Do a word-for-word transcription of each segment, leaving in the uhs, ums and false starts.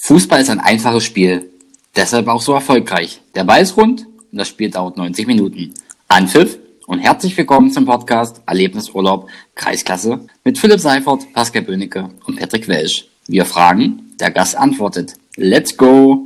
Fußball ist ein einfaches Spiel, deshalb auch so erfolgreich. Der Ball ist rund und das Spiel dauert neunzig Minuten. Anpfiff und herzlich willkommen zum Podcast Erlebnisurlaub Kreisklasse mit Philipp Seifert, Pascal Böhnecke und Patrick Welsch. Wir fragen, der Gast antwortet. Let's go!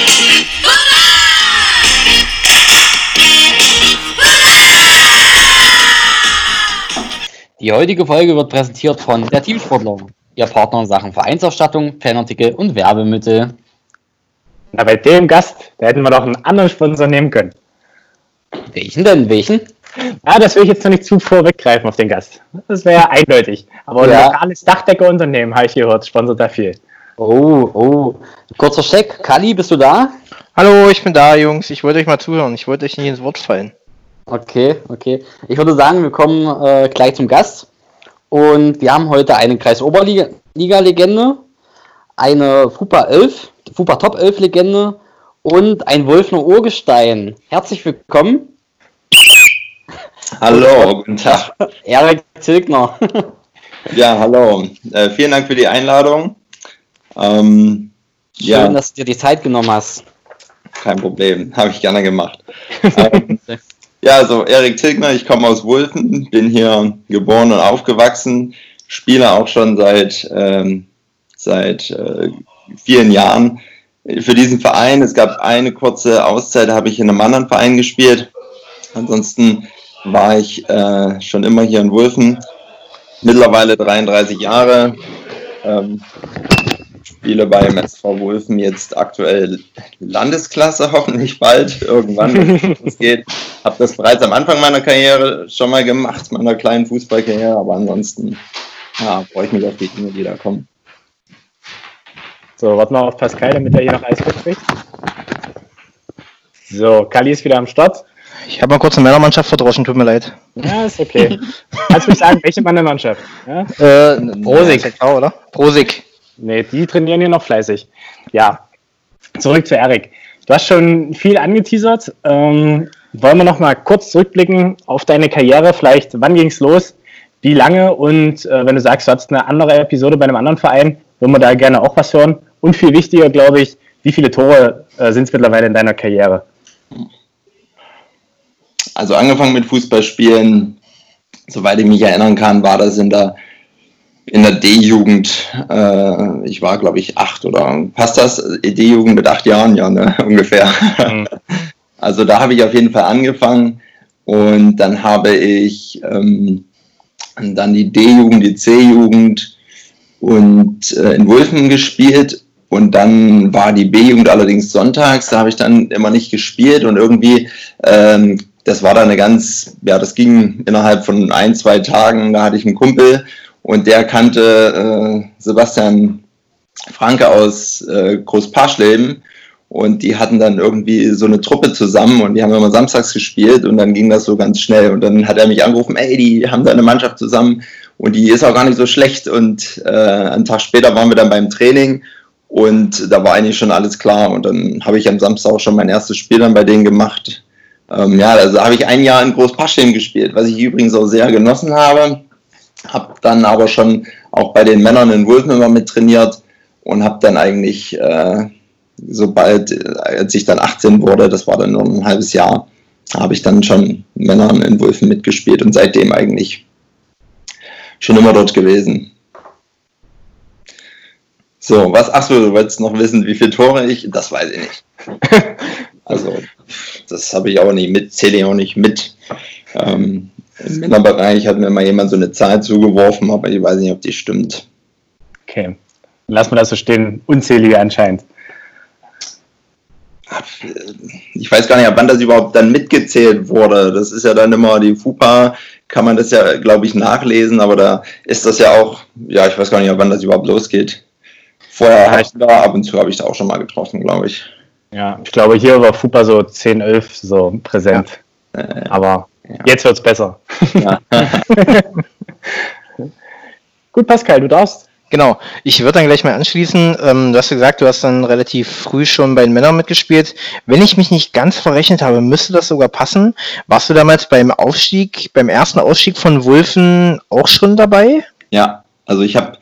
Die heutige Folge wird präsentiert von der Teamsportler, ihr Partner in Sachen Vereinsausstattung, Fanartikel und Werbemittel. Na, bei dem Gast, da hätten wir doch einen anderen Sponsor nehmen können. Welchen denn? Welchen? Ja, das will ich jetzt noch nicht zu vorweggreifen auf den Gast. Das wäre ja eindeutig. Aber ein Ja. lokales Dachdeckerunternehmen, habe ich gehört, sponsert da viel. Oh, oh. Kurzer Check. Kali, bist du da? Hallo, ich bin da, Jungs. Ich wollte euch mal zuhören. Ich wollte euch nicht ins Wort fallen. Okay, okay. Ich würde sagen, wir kommen äh, gleich zum Gast. Und wir haben heute eine Kreisoberliga-Legende, eine FUPA elf, FUPA Top elf Legende und ein Wulfner Urgestein. Herzlich willkommen. Hallo, guten Tag. Erik Zilkner. Ja, hallo. Äh, vielen Dank für die Einladung. Ähm, Schön, ja, dass du dir die Zeit genommen hast. kein Problem. Habe ich gerne gemacht. ähm, ja, also Erik Zilkner, ich komme aus Wulfen, bin hier geboren und aufgewachsen, spiele auch schon seit, ähm, seit äh, vielen Jahren für diesen Verein. Es gab eine kurze Auszeit, da habe ich in einem anderen Verein gespielt. Ansonsten war ich äh, schon immer hier in Wulfen, mittlerweile dreiunddreißig Jahre, ähm, spiele beim S V Wulfen jetzt aktuell Landesklasse, hoffentlich bald, irgendwann, wenn es geht. Habe das bereits am Anfang meiner Karriere schon mal gemacht, meiner kleinen Fußballkarriere, aber ansonsten ja, freue ich mich auf die Dinge, die da kommen. So, warten wir auf Pascal, damit er hier noch Eis kriegt. So, Kali ist wieder am Start. Ich habe mal kurz eine Männermannschaft verdroschen, tut mir leid. Ja, ist okay. Kannst du mich sagen, welche Mannschafft? Ja? Äh, Prosig. Ja, klar, oder? Prosig. Nee, die trainieren hier noch fleißig. Ja, zurück zu Erik. Du hast schon viel angeteasert. Ähm, wollen wir noch mal kurz zurückblicken auf deine Karriere? Vielleicht, wann ging es los? Wie lange? Und äh, wenn du sagst, du hattest eine andere Episode bei einem anderen Verein, würden wir da gerne auch was hören. Und viel wichtiger, glaube ich, wie viele Tore äh, sind es mittlerweile in deiner Karriere? Also angefangen mit Fußballspielen, soweit ich mich erinnern kann, war das in der in der D-Jugend. Äh, ich war, glaube ich, acht oder passt das? D-Jugend mit acht Jahren, ja, ne? Ungefähr. Mhm. Also da habe ich auf jeden Fall angefangen und dann habe ich ähm, dann die D-Jugend, die C-Jugend und äh, in Wulfen gespielt. Und dann war die B-Jugend allerdings sonntags, da habe ich dann immer nicht gespielt und irgendwie, ähm, das war dann eine ganz, ja, das ging innerhalb von ein, zwei Tagen, da hatte ich einen Kumpel und der kannte äh, Sebastian Franke aus äh, Großparschleben und die hatten dann irgendwie so eine Truppe zusammen und die haben immer samstags gespielt und dann ging das so ganz schnell und dann hat er mich angerufen, ey, die haben da eine Mannschaft zusammen und die ist auch gar nicht so schlecht und äh, einen Tag später waren wir dann beim Training. Und da war eigentlich schon alles klar. Und dann habe ich am Samstag auch schon mein erstes Spiel dann bei denen gemacht. Ähm, ja, also habe ich ein Jahr in Großparschleben gespielt, was ich übrigens auch sehr genossen habe. Habe dann aber schon auch bei den Männern in Wulfen immer mit trainiert und habe dann eigentlich, äh, sobald, als ich dann achtzehn wurde, das war dann nur ein halbes Jahr, habe ich dann schon Männern in Wulfen mitgespielt und seitdem eigentlich schon immer dort gewesen. So, was, achso, du wolltest noch wissen, wie viele Tore ich, das weiß ich nicht. Also, das habe ich auch nicht mit, zähle ich auch nicht mit. Ähm, Im Männerbereich hat mir mal jemand so eine Zahl zugeworfen, aber ich weiß nicht, ob die stimmt. Okay, dann lassen wir das so stehen, unzählige anscheinend. Ich weiß gar nicht, ab wann das überhaupt dann mitgezählt wurde. Das ist ja dann immer, die FUPA, kann man das ja, glaube ich, nachlesen, aber da ist das ja auch, ja, ich weiß gar nicht, ab wann das überhaupt losgeht. Vorher habe ich da, ab und zu habe ich da auch schon mal getroffen, glaube ich. Ja, ich glaube, hier war FUPA so zehn, elf so präsent. Ja. Äh, Aber ja. Jetzt wird es besser. Ja. Gut, Pascal, du darfst. Genau, ich würde dann gleich mal anschließen. Ähm, du hast gesagt, du hast dann relativ früh schon bei den Männern mitgespielt. Wenn ich mich nicht ganz verrechnet habe, müsste das sogar passen. Warst du damals beim Aufstieg, beim ersten Ausstieg von Wulfen auch schon dabei? Ja, also ich habe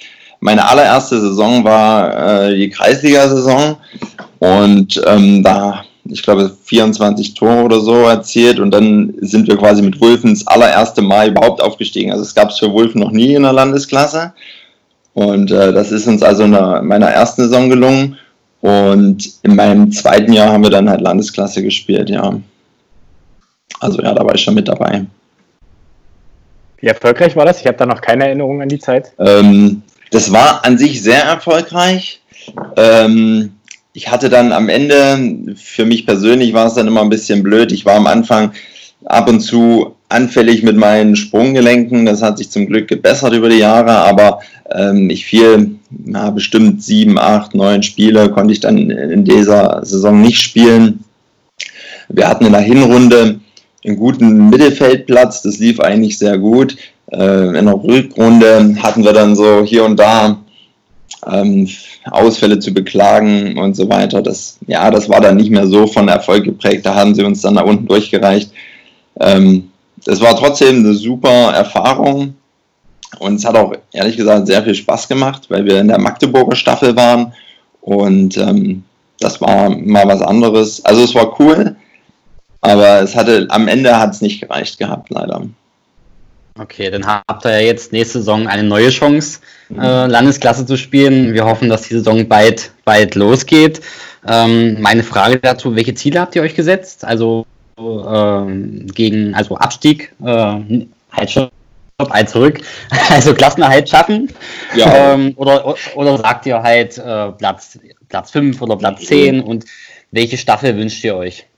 meine allererste Saison war äh, die Kreisliga-Saison und ähm, da, ich glaube, vierundzwanzig Tore oder so erzielt und dann sind wir quasi mit Wulfen das allererste Mal überhaupt aufgestiegen. Also es gab es für Wulfen noch nie in der Landesklasse und äh, das ist uns also in der, meiner ersten Saison gelungen und in meinem zweiten Jahr haben wir dann halt Landesklasse gespielt, ja. Also ja, da war ich schon mit dabei. Wie erfolgreich war das? Ich habe da noch keine Erinnerung an die Zeit. Ähm, das war an sich sehr erfolgreich. Ähm, ich hatte dann am Ende, für mich persönlich war es dann immer ein bisschen blöd. Ich war am Anfang ab und zu anfällig mit meinen Sprunggelenken. Das hat sich zum Glück gebessert über die Jahre, aber ähm, ich fiel na, bestimmt sieben, acht, neun Spiele konnte ich dann in dieser Saison nicht spielen. Wir hatten in der Hinrunde einen guten Mittelfeldplatz, das lief eigentlich sehr gut. Äh, in der Rückrunde hatten wir dann so hier und da ähm, Ausfälle zu beklagen und so weiter. Das, ja, das war dann nicht mehr so von Erfolg geprägt, da haben sie uns dann nach unten durchgereicht. Ähm, das war trotzdem eine super Erfahrung und es hat auch ehrlich gesagt sehr viel Spaß gemacht, weil wir in der Magdeburger Staffel waren und ähm, das war mal was anderes. Also es war cool. Aber es hatte, am Ende hat es nicht gereicht gehabt, leider. Okay, dann habt ihr ja jetzt nächste Saison eine neue Chance, äh, Landesklasse zu spielen. Wir hoffen, dass die Saison bald, bald losgeht. Ähm, meine Frage dazu, welche Ziele habt ihr euch gesetzt? Also ähm, gegen, also Abstieg, äh, halt schon halt zurück, also Klassenerhalt schaffen? Ja. Ähm, oder, oder sagt ihr halt äh, Platz, Platz fünf oder Platz zehn und welche Staffel wünscht ihr euch?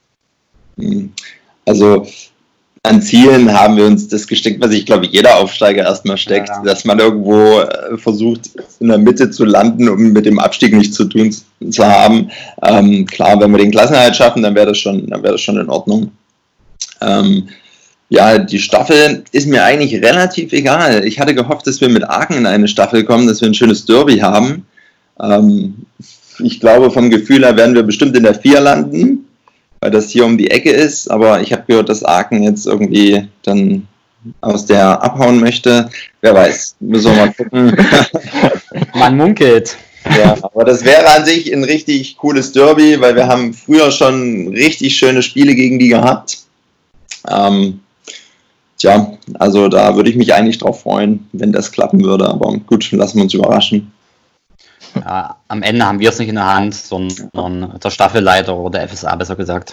Also an Zielen haben wir uns das gesteckt, was ich glaube jeder Aufsteiger erstmal steckt, ja, ja. dass man irgendwo versucht in der Mitte zu landen, um mit dem Abstieg nichts zu tun zu haben. Ähm, klar, wenn wir den Klassenerhalt schaffen, dann wäre das schon, dann wäre das schon in Ordnung. Ähm, ja, die Staffel ist mir eigentlich relativ egal. Ich hatte gehofft, dass wir mit Aachen in eine Staffel kommen, dass wir ein schönes Derby haben. Ähm, ich glaube, vom Gefühl her werden wir bestimmt in der vier landen, weil das hier um die Ecke ist, aber ich habe gehört, dass Aachen jetzt irgendwie dann aus der abhauen möchte. Wer weiß, müssen wir mal gucken. Man munkelt. Ja, aber das wäre an sich ein richtig cooles Derby, weil wir haben früher schon richtig schöne Spiele gegen die gehabt. Ähm, tja, also da würde ich mich eigentlich drauf freuen, wenn das klappen würde, aber gut, lassen wir uns überraschen. Ja, am Ende haben wir es nicht in der Hand, sondern der Staffelleiter oder der F S A, besser gesagt.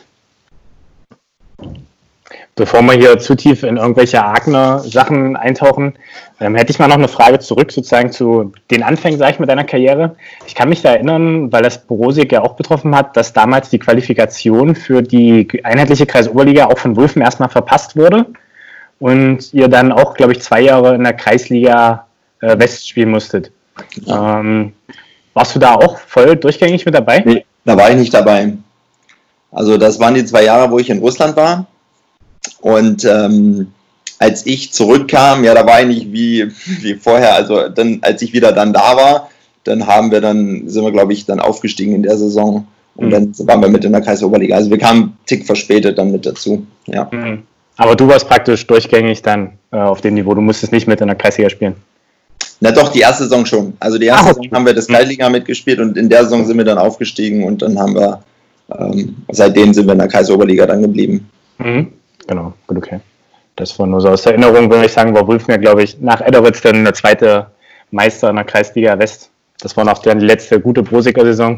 Bevor wir hier zu tief in irgendwelche Aachener Sachen eintauchen, ähm, hätte ich mal noch eine Frage zurück sozusagen zu den Anfängen, sage ich, mit deiner Karriere. Ich kann mich da erinnern, weil das Borosik ja auch betroffen hat, dass damals die Qualifikation für die einheitliche Kreisoberliga auch von Wulfen erstmal verpasst wurde und ihr dann auch, glaube ich, zwei Jahre in der Kreisliga äh, West spielen musstet. Ja. Ähm, warst du da auch voll durchgängig mit dabei? Nee, da war ich nicht dabei. Also das waren die zwei Jahre, wo ich in Russland war. Und ähm, als ich zurückkam, ja, da war ich nicht wie, wie vorher. Also dann, als ich wieder dann da war, dann haben wir dann, sind wir, glaube ich, dann aufgestiegen in der Saison. Und mhm. dann waren wir mit in der Kreisoberliga. Also wir kamen einen Tick verspätet dann mit dazu. Ja. Mhm. Aber du warst praktisch durchgängig dann äh, auf dem Niveau. Du musstest nicht mit in der Kreisliga spielen. Na doch, die erste Saison schon. Also die erste Ach, okay. Saison haben wir das Kreisliga mitgespielt und in der Saison sind wir dann aufgestiegen und dann haben wir, ähm, seitdem sind wir in der Kreisoberliga dann geblieben. Mhm. Genau, gut, okay. Das war nur so aus der Erinnerung, würde ich sagen, war Wulfen ja, glaube ich, nach Edderitz dann der zweite Meister in der Kreisliga West. Das war noch dann die letzte gute Brosiker Saison.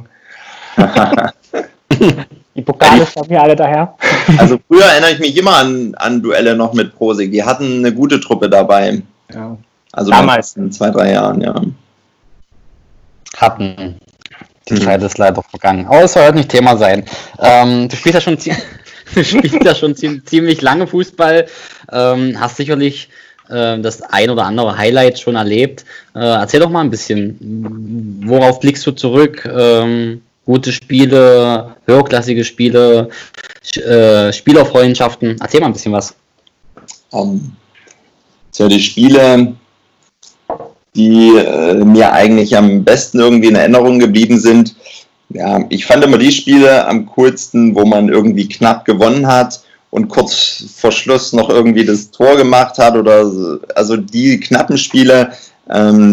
Die Pokale stammen ja alle daher. Also früher erinnere ich mich immer an, an Duelle noch mit Brosik. Die hatten eine gute Truppe dabei. Ja. Also damals in zwei, drei Jahren, ja. Hatten. Die mhm. Zeit ist leider vergangen. Aber es soll heute nicht Thema sein. Ähm, du spielst ja schon, du spielst ja schon ziemlich lange Fußball. Ähm, hast sicherlich äh, das ein oder andere Highlight schon erlebt. Äh, erzähl doch mal ein bisschen. Worauf blickst du zurück? Ähm, gute Spiele, höherklassige Spiele, äh, Spielerfreundschaften. Erzähl mal ein bisschen was. Um, so die Spiele, die äh, mir eigentlich am besten irgendwie in Erinnerung geblieben sind. Ja, ich fand immer die Spiele am coolsten, wo man irgendwie knapp gewonnen hat und kurz vor Schluss noch irgendwie das Tor gemacht hat oder so. Also die knappen Spiele, ähm,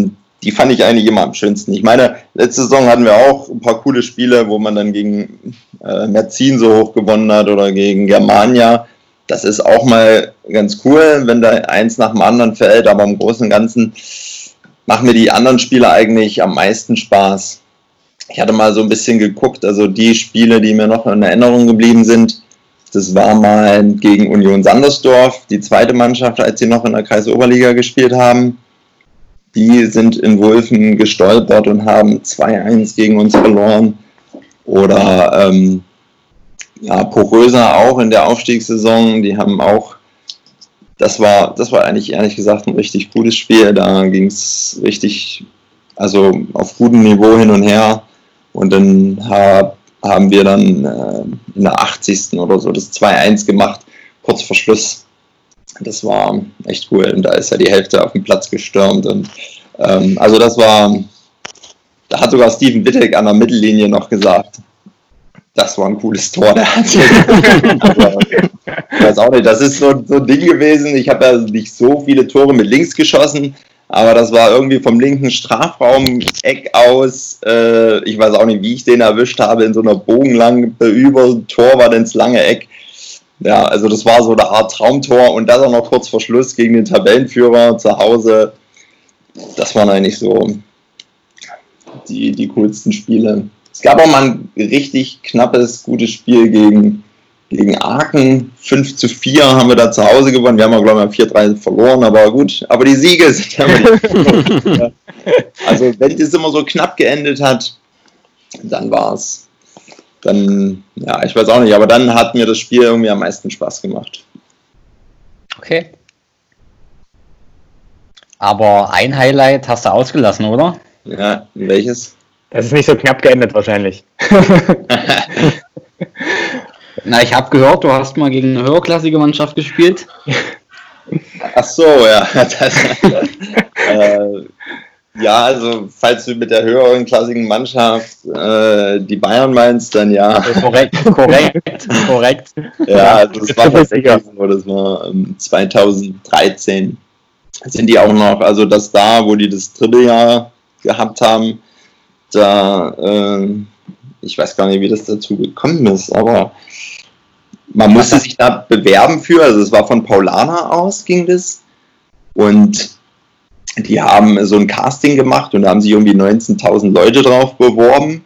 die fand ich eigentlich immer am schönsten. Ich meine, letzte Saison hatten wir auch ein paar coole Spiele, wo man dann gegen äh, Merzin so hoch gewonnen hat oder gegen Germania. Das ist auch mal ganz cool, wenn da eins nach dem anderen fällt, aber im Großen und Ganzen machen mir die anderen Spiele eigentlich am meisten Spaß. Ich hatte mal so ein bisschen geguckt, also die Spiele, die mir noch in Erinnerung geblieben sind, das war mal gegen Union Sandersdorf, die zweite Mannschaft, als sie noch in der Kreisoberliga gespielt haben. Die sind in Wulfen gestolpert und haben zwei eins gegen uns verloren. Oder ähm, ja, Poröser auch in der Aufstiegssaison, die haben auch, das war, das war eigentlich ehrlich gesagt ein richtig gutes Spiel. Da ging es richtig, also auf gutem Niveau hin und her. Und dann hab, haben wir dann äh, in der achtzigsten oder so das zwei eins gemacht, kurz vor Schluss. Das war echt cool. Und da ist ja die Hälfte auf den Platz gestürmt. Und ähm, also das war, da hat sogar Steven Wittek an der Mittellinie noch gesagt, das war ein cooles Tor, der hat also, ich weiß auch nicht, das ist so, so ein Ding gewesen. Ich habe ja nicht so viele Tore mit links geschossen, aber das war irgendwie vom linken Strafraum-Eck aus. Äh, ich weiß auch nicht, wie ich den erwischt habe, in so einer bogenlangen über Torwart ins lange Eck. Ja, also das war so eine Art Traumtor und das auch noch kurz vor Schluss gegen den Tabellenführer zu Hause. Das waren eigentlich so die, die coolsten Spiele. Es gab auch mal ein richtig knappes, gutes Spiel gegen, gegen Aachen. fünf zu vier haben wir da zu Hause gewonnen. Wir haben, glaube ich, vier drei verloren, aber gut. Aber die Siege sind ja immer Also, wenn das immer so knapp geendet hat, dann war es. Dann, ja, ich weiß auch nicht, aber dann hat mir das Spiel irgendwie am meisten Spaß gemacht. Okay. Aber ein Highlight hast du ausgelassen, oder? Ja, welches? Das ist nicht so knapp geendet wahrscheinlich. Na, ich habe gehört, du hast mal gegen eine höherklassige Mannschaft gespielt. Ach so, ja. Das, äh, ja, also falls du mit der höheren klassigen Mannschaft äh, die Bayern meinst, dann ja. Korrekt, korrekt, korrekt. Ja, also das war tatsächlich so, das war ähm, zweitausenddreizehn. Sind die auch noch, also das da, wo die das Dribbeljahr gehabt haben, da, äh, ich weiß gar nicht, wie das dazu gekommen ist, aber man musste sich da bewerben für, also es war von Paulaner aus, ging das, und die haben so ein Casting gemacht und da haben sich irgendwie neunzehntausend Leute drauf beworben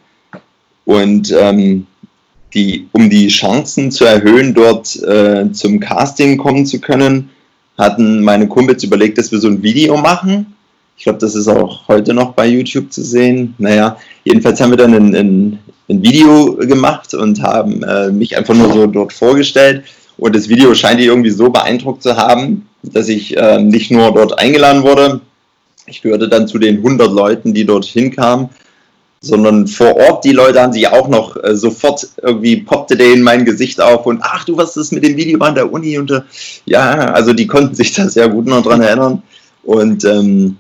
und ähm, die, um die Chancen zu erhöhen, dort äh, zum Casting kommen zu können, hatten meine Kumpels überlegt, dass wir so ein Video machen. Ich glaube, das ist auch heute noch bei YouTube zu sehen. Naja, jedenfalls haben wir dann ein, ein, ein Video gemacht und haben äh, mich einfach nur so dort vorgestellt. Und das Video scheint die irgendwie so beeindruckt zu haben, dass ich äh, nicht nur dort eingeladen wurde, ich gehörte dann zu den hundert Leuten, die dorthin kamen, sondern vor Ort, die Leute haben sich auch noch äh, sofort irgendwie poppte denen mein Gesicht auf und ach, du, was ist mit dem Video an der Uni? Und äh, ja, also die konnten sich da sehr gut noch dran erinnern. Und ähm,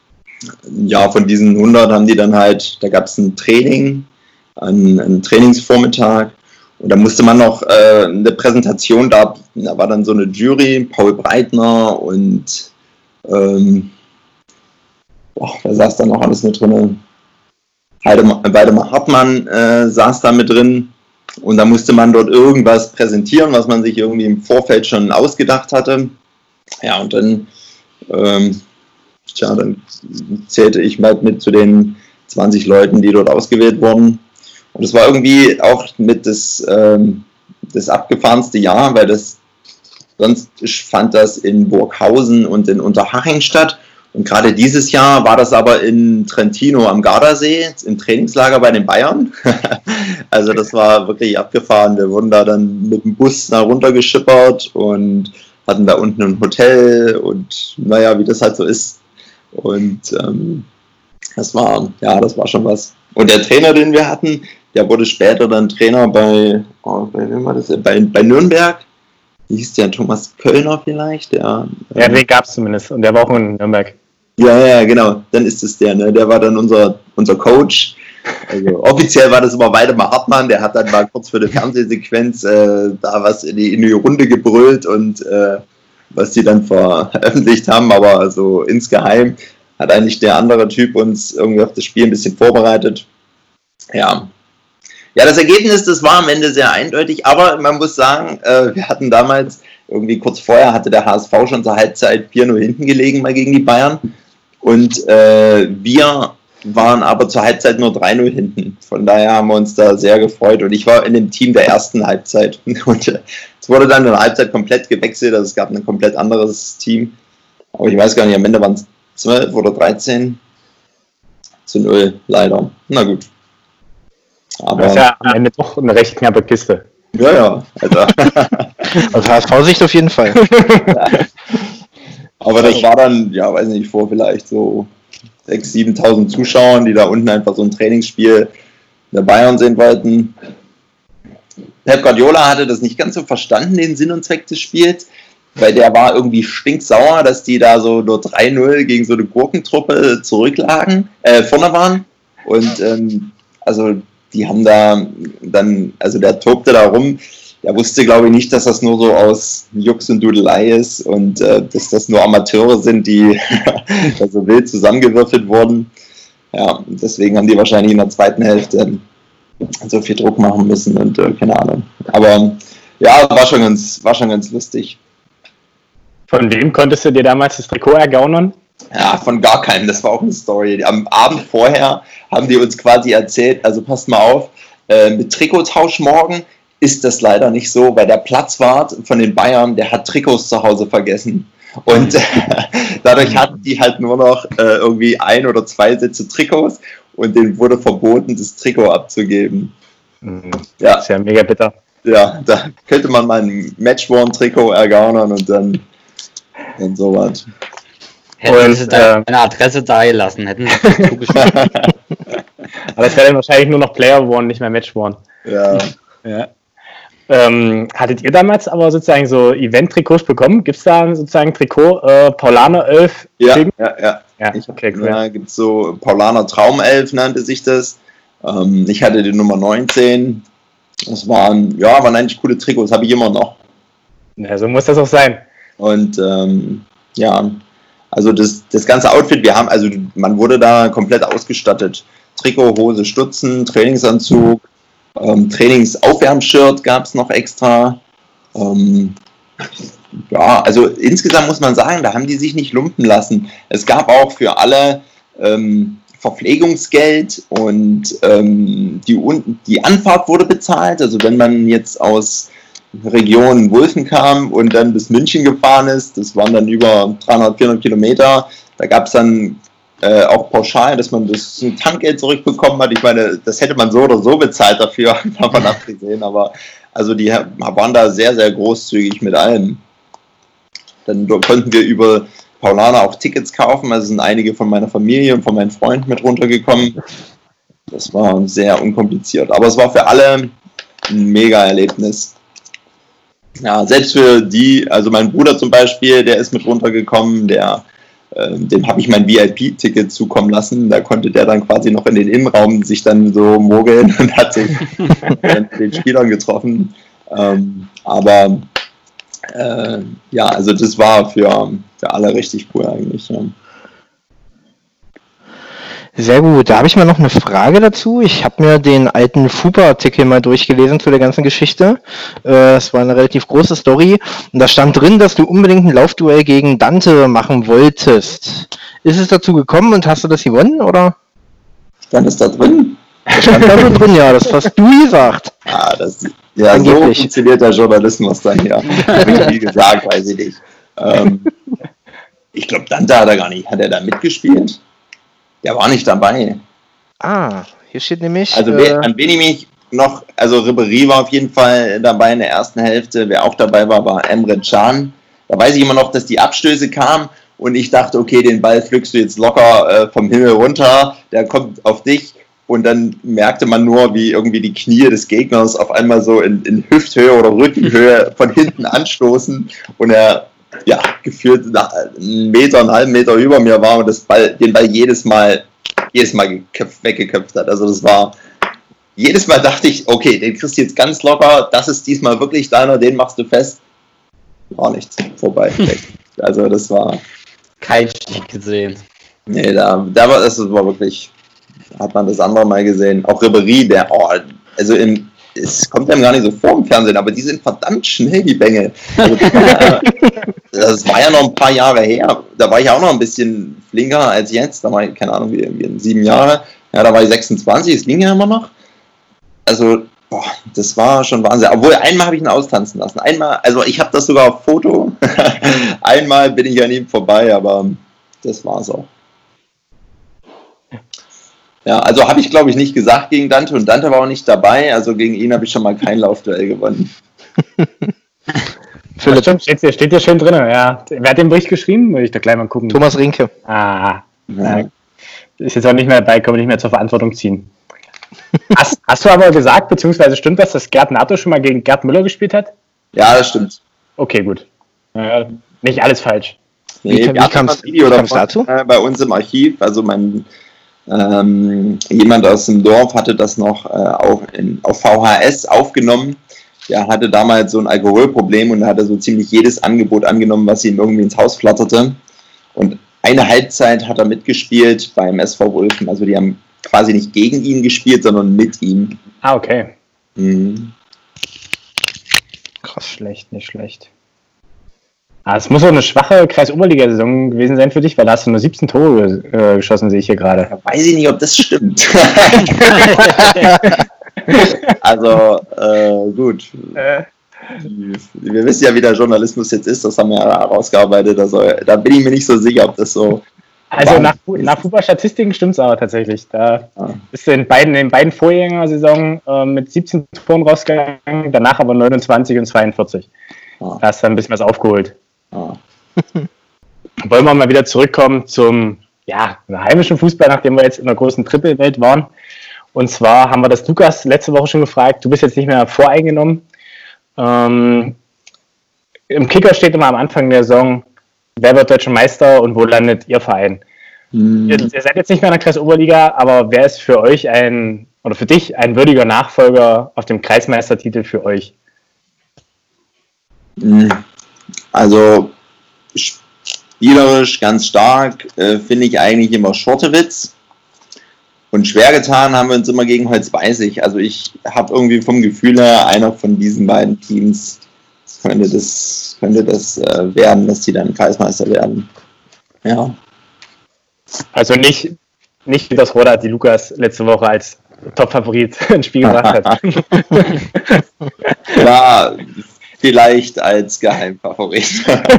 ja, von diesen hundert haben die dann halt, da gab es ein Training, einen, einen Trainingsvormittag und da musste man noch äh, eine Präsentation, da, da war dann so eine Jury, Paul Breitner und ähm, boah, wer saß da noch alles mit drin? Waldemar, Waldemar Hartmann äh, saß da mit drin und da musste man dort irgendwas präsentieren, was man sich irgendwie im Vorfeld schon ausgedacht hatte. Ja, und dann, ähm, tja, dann zählte ich mal mit zu den zwanzig Leuten, die dort ausgewählt wurden. Und es war irgendwie auch mit das, ähm, das abgefahrenste Jahr, weil das sonst fand das in Burghausen und in Unterhaching statt. Und gerade dieses Jahr war das aber in Trentino am Gardasee, im Trainingslager bei den Bayern. Also das war wirklich abgefahren. Wir wurden da dann mit dem Bus da runtergeschippert und hatten da unten ein Hotel und naja, wie das halt so ist. Und ähm, das war, ja, das war schon was. Und der Trainer, den wir hatten, der wurde später dann Trainer bei, oh, bei wem war das? Bei, bei Nürnberg. Wie hieß der? Thomas Kölner vielleicht? Der, ja, den gab es zumindest. Und der war auch in Nürnberg. Ja, ja, genau. Dann ist es der, ne? Der war dann unser, unser Coach. Also offiziell war das immer Waldemar Hartmann, der hat dann mal kurz für die Fernsehsequenz äh, da was in die, in die Runde gebrüllt und äh, was die dann veröffentlicht haben, aber also insgeheim hat eigentlich der andere Typ uns irgendwie auf das Spiel ein bisschen vorbereitet. Ja. Ja, das Ergebnis, das war am Ende sehr eindeutig, aber man muss sagen, äh, wir hatten damals, irgendwie kurz vorher hatte der H S V schon zur Halbzeit vier null hinten gelegen, mal gegen die Bayern. Und äh, wir waren aber zur Halbzeit nur drei null hinten. Von daher haben wir uns da sehr gefreut. Und ich war in dem Team der ersten Halbzeit. Und äh, es wurde dann in der Halbzeit komplett gewechselt, also es gab ein komplett anderes Team. Aber ich weiß gar nicht, am Ende waren es zwölf oder dreizehn zu null, leider. Na gut. Aber das ist ja am Ende doch eine recht knappe Kiste. Ja, ja. Also. Aus H S V-Sicht auf jeden Fall. Ja. Aber das war dann, ja, weiß nicht, vor vielleicht so sechstausend, siebentausend Zuschauern, die da unten einfach so ein Trainingsspiel der Bayern sehen wollten. Pep Guardiola hatte das nicht ganz so verstanden, den Sinn und Zweck des Spiels, weil der war irgendwie stinksauer, dass die da so nur drei null gegen so eine Gurkentruppe zurücklagen, äh, vorne waren. Und ähm, also die haben da dann, also der tobte da rum. Er wusste, glaube ich, nicht, dass das nur so aus Jux und Dudelei ist und äh, dass das nur Amateure sind, die da so wild zusammengewürfelt wurden. Ja, deswegen haben die wahrscheinlich in der zweiten Hälfte so viel Druck machen müssen und äh, keine Ahnung. Aber ja, war schon ganz, war schon ganz lustig. Von wem konntest du dir damals das Trikot ergaunern? Ja, von gar keinem. Das war auch eine Story. Am Abend vorher haben die uns quasi erzählt, also passt mal auf, äh, mit Trikottausch morgen ist das leider nicht so, weil der Platzwart von den Bayern, der hat Trikots zu Hause vergessen. Und äh, dadurch hatten die halt nur noch äh, irgendwie ein oder zwei Sätze Trikots und denen wurde verboten, das Trikot abzugeben. Mhm. Ja. Das ist ja mega bitter. Ja, da könnte man mal ein Matchworn-Trikot ergaunern und dann, dann sowas. Hätten Und, sie da äh, eine Adresse da gelassen, hätten sie zugeschrieben. Aber es wäre dann wahrscheinlich nur noch Player One, nicht mehr Match One. Ja. Ja. Ähm, hattet ihr damals aber sozusagen so Event-Trikots bekommen? Gibt es da sozusagen ein Trikot, äh, Paulaner elf? Ja, ja, ja. Ja, Ich, okay, cool. Da gibt es so Paulaner Traumelf, nannte sich das. Ähm, ich hatte die Nummer neunzehn. Das waren, ja, waren eigentlich coole Trikots, habe ich immer noch. Ja, so muss das auch sein. Und ähm, ja, also das, das ganze Outfit, wir haben, also man wurde da komplett ausgestattet. Trikot, Hose, Stutzen, Trainingsanzug, ähm, Trainingsaufwärmshirt gab es noch extra. Ähm, ja, also insgesamt muss man sagen, da haben die sich nicht lumpen lassen. Es gab auch für alle ähm, Verpflegungsgeld und ähm, die, die Anfahrt wurde bezahlt. Also wenn man jetzt aus Region Wulfen kam und dann bis München gefahren ist, das waren dann über dreihundert, vierhundert Kilometer, da gab es dann äh, auch pauschal, dass man das ein Tankgeld zurückbekommen hat. Ich meine, das hätte man so oder so bezahlt dafür, davon abgesehen, aber also die waren da sehr, sehr großzügig mit allem. Dann konnten wir über Paulaner auch Tickets kaufen, also sind einige von meiner Familie und von meinen Freunden mit runtergekommen. Das war sehr unkompliziert, aber es war für alle ein Mega-Erlebnis. Ja, selbst für die, also mein Bruder zum Beispiel, der ist mit runtergekommen, der, äh, dem habe ich mein V I P-Ticket zukommen lassen, da konnte der dann quasi noch in den Innenraum sich dann so mogeln und hat sich mit den Spielern getroffen. Ähm, aber äh, ja, also das war für, für alle richtig cool eigentlich. Ja. Sehr gut, da habe ich mal noch eine Frage dazu. Ich habe mir den alten Fupa-Artikel mal durchgelesen zu der ganzen Geschichte. Es war eine relativ große Story und da stand drin, dass du unbedingt ein Laufduell gegen Dante machen wolltest. Ist es dazu gekommen und hast du das gewonnen, oder? Stand es da drin? Das stand da so drin, ja, das hast du gesagt. Ah, das, ja, Angeblich. So funktioniert der Journalismus dann, ja. Wie gesagt, weiß ich nicht. Ähm, ich glaube, Dante hat er gar nicht. Hat er da mitgespielt? Der war nicht dabei. Ah, hier steht nämlich... Also äh, an wen ich mich noch, also Ribéry war auf jeden Fall dabei in der ersten Hälfte. Wer auch dabei war, war Emre Can. Da weiß ich immer noch, dass die Abstöße kamen und ich dachte, okay, den Ball pflückst du jetzt locker äh, vom Himmel runter, der kommt auf dich und dann merkte man nur, wie irgendwie die Knie des Gegners auf einmal so in, in Hüfthöhe oder Rückenhöhe von hinten anstoßen und er ja, gefühlt einen Meter, einen halben Meter über mir war und das Ball, den Ball jedes Mal, jedes Mal geköpft, weggeköpft hat. Also das war, jedes Mal dachte ich, okay, den kriegst du jetzt ganz locker, das ist diesmal wirklich deiner, den machst du fest. War nichts, vorbei, weg. Also das war... Kein Stich gesehen. Nee, da, da war das war wirklich, hat man das andere Mal gesehen. Auch Ribéry, der, oh, also im, es kommt einem gar nicht so vor im Fernsehen, aber die sind verdammt schnell, die Bänge. Also, das war ja noch ein paar Jahre her. Da war ich auch noch ein bisschen flinker als jetzt. Da war ich, keine Ahnung, wie, wie sieben Jahre. Ja, da war ich sechsundzwanzig, es ging ja immer noch. Also, boah, das war schon Wahnsinn. Obwohl, einmal habe ich ihn austanzen lassen. Einmal, also ich habe das sogar auf Foto. Einmal bin ich an ihm vorbei, aber das war's auch. Ja, also habe ich, glaube ich, nicht gesagt gegen Dante und Dante war auch nicht dabei. Also gegen ihn habe ich schon mal kein Laufduell gewonnen. Philipp, steht, steht ja schön drin. Ja. Wer hat den Bericht geschrieben? Will ich da gleich mal gucken. Thomas Rinke. Ah, ja. Ist jetzt auch nicht mehr dabei, kann man nicht mehr zur Verantwortung ziehen. Hast, hast du aber gesagt, beziehungsweise stimmt das, dass Gerd Nato schon mal gegen Gerd Müller gespielt hat? Ja, das stimmt. Okay, gut. Äh, nicht alles falsch. Nee, wie wie kam es dazu? Äh, bei uns im Archiv, also mein ähm, jemand aus dem Dorf hatte das noch äh, auch in, auf V H S aufgenommen. Der hatte damals so ein Alkoholproblem und hatte so ziemlich jedes Angebot angenommen, was ihm irgendwie ins Haus flatterte. Und eine Halbzeit hat er mitgespielt beim S V Wulfen. Also die haben quasi nicht gegen ihn gespielt, sondern mit ihm. Ah, okay. Mhm. Krass, schlecht, nicht schlecht. Ah, es muss auch eine schwache Kreis-Oberliga-Saison gewesen sein für dich, weil da hast du nur siebzehn Tore äh, geschossen, sehe ich hier gerade. Ja, weiß ich nicht, ob das stimmt. Also, äh, gut. Äh. Wir wissen ja, wie der Journalismus jetzt ist, das haben wir ja herausgearbeitet. Also, da bin ich mir nicht so sicher, ob das so. Also, nach, nach Fußballstatistiken stimmt es aber tatsächlich. Da ah. bist du in beiden, in beiden Vorgängersaison äh, mit siebzehn Toren rausgegangen, danach aber neunundzwanzig und zweiundvierzig. Ah. Da hast du ein bisschen was aufgeholt. Ah. Wollen wir mal wieder zurückkommen zum ja, heimischen Fußball, nachdem wir jetzt in der großen Trippelwelt waren. Und zwar haben wir das Lukas letzte Woche schon gefragt, du bist jetzt nicht mehr voreingenommen. Ähm, Im Kicker steht immer am Anfang der Saison, wer wird Deutscher Meister und wo landet Ihr Verein? Mhm. Ihr, ihr seid jetzt nicht mehr in der Kreisoberliga, aber wer ist für euch ein, oder für dich ein würdiger Nachfolger auf dem Kreismeistertitel für euch? Also spielerisch ganz stark äh, finde ich eigentlich immer Schortewitz. Und schwer getan haben wir uns immer gegen Holzbeißig. Also ich habe irgendwie vom Gefühl her, einer von diesen beiden Teams könnte das, könnte das äh, werden, dass die dann Kreismeister werden. Ja. Also nicht, nicht das Roda, die Lukas letzte Woche als Top-Favorit ins Spiel gebracht hat. Ja, vielleicht als Geheimfavorit.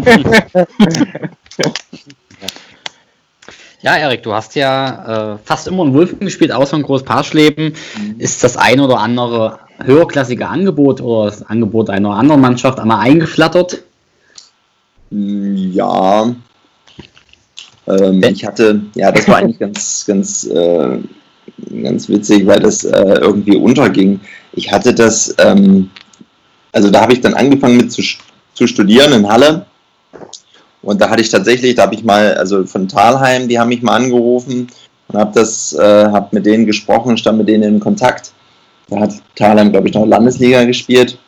Ja, Erik, du hast ja äh, fast immer in Wulfen gespielt, außer in Großparschleben. Mhm. Ist das ein oder andere höherklassige Angebot oder das Angebot einer anderen Mannschaft einmal eingeflattert? Ja. Ähm, ich hatte, ja, das war eigentlich ganz, ganz, äh, ganz witzig, weil das äh, irgendwie unterging. Ich hatte das, ähm, also da habe ich dann angefangen mit zu, zu studieren in Halle. Und da hatte ich tatsächlich, da habe ich mal, also von Thalheim, die haben mich mal angerufen und habe das, äh, habe mit denen gesprochen, stand mit denen in Kontakt. Da hat Thalheim, glaube ich, noch Landesliga gespielt.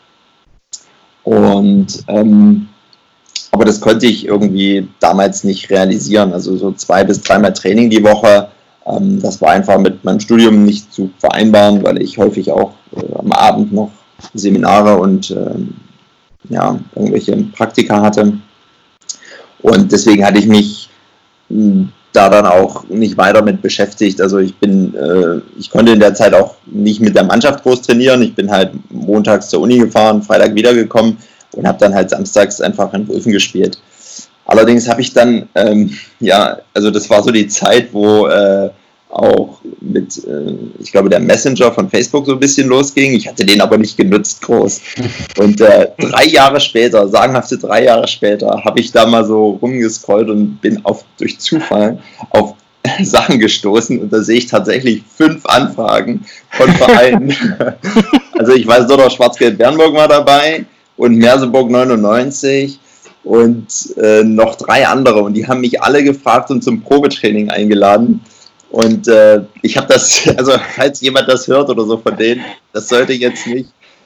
Und, ähm, aber das konnte ich irgendwie damals nicht realisieren. Also so zwei bis dreimal Training die Woche, ähm, das war einfach mit meinem Studium nicht zu vereinbaren, weil ich häufig auch äh, am Abend noch Seminare und äh, ja, irgendwelche Praktika hatte. Und deswegen hatte ich mich da dann auch nicht weiter mit beschäftigt. Also ich bin, äh, ich konnte in der Zeit auch nicht mit der Mannschaft groß trainieren. Ich bin halt montags zur Uni gefahren, Freitag wiedergekommen und habe dann halt samstags einfach in Wulfen gespielt. Allerdings habe ich dann, ähm, ja, also das war so die Zeit, wo äh, auch mit, äh, ich glaube, der Messenger von Facebook so ein bisschen losging. Ich hatte den aber nicht genutzt groß. Und äh, drei Jahre später, sagenhafte drei Jahre später, habe ich da mal so rumgescrollt und bin auf, durch Zufall auf Sachen gestoßen. Und da sehe ich tatsächlich fünf Anfragen von Vereinen. Also ich weiß nur noch, Schwarz-Gelb-Bernburg war dabei und Merseburg neunundneunzig und äh, noch drei andere. Und die haben mich alle gefragt und zum Probetraining eingeladen. Und äh, ich habe das, also falls jemand das hört oder so von denen, das sollte jetzt nicht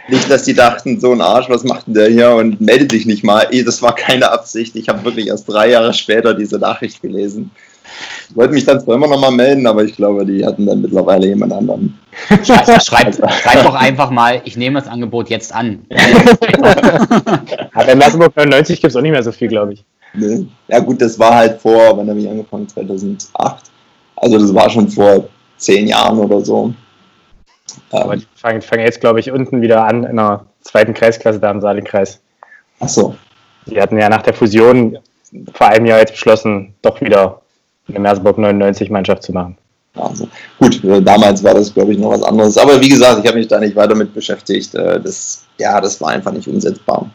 Nicht, dass die dachten, so ein Arsch, was macht denn der hier und meldet sich nicht mal. Das war keine Absicht. Ich habe wirklich erst drei Jahre später diese Nachricht gelesen. Ich wollte mich dann zwar immer noch mal melden, aber ich glaube, die hatten dann mittlerweile jemand anderen. Schreibt, schreibt, schreibt doch einfach mal, ich nehme das Angebot jetzt an. Aber bei Merseburg neunundneunzig gibt es auch nicht mehr so viel, glaube ich. Nee. Ja gut, das war halt vor, wann habe ich angefangen? zweitausendacht. Also das war schon vor zehn Jahren oder so. Aber die fangen, fangen jetzt, glaube ich, unten wieder an in der zweiten Kreisklasse da im Saalingkreis. Ach so. Die hatten ja nach der Fusion vor einem Jahr jetzt beschlossen, doch wieder eine Merseburg neunundneunzig-Mannschaft zu machen. Also, gut, damals war das, glaube ich, noch was anderes. Aber wie gesagt, ich habe mich da nicht weiter mit beschäftigt. Das, ja, das war einfach nicht umsetzbar.